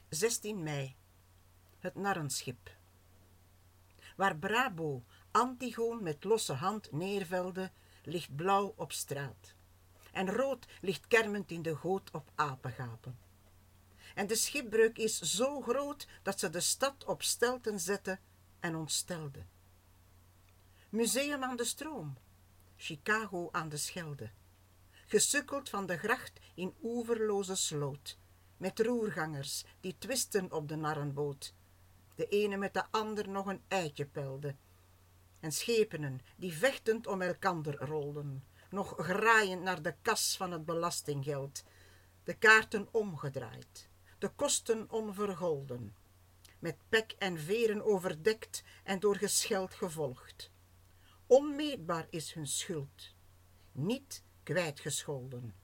16 mei. Het narrenschip. Waar Brabo Antigoon met losse hand neervelde, ligt blauw op straat. En rood ligt kermend in de goot op apengapen. En de schipbreuk is zo groot dat ze de stad op stelten zette en ontstelde. Museum aan de stroom, Chicago aan de Schelde. Gesukkeld van de gracht in oeverloze sloot, met roergangers die twisten op de narrenboot, de ene met de ander nog een eitje pelde, en schepenen die vechtend om elkander rolden, nog graaiend naar de kas van het belastinggeld, de kaarten omgedraaid, de kosten onvergolden, met pek en veren overdekt en door gescheld gevolgd. Onmeetbaar is hun schuld, niet kwijtgescholden.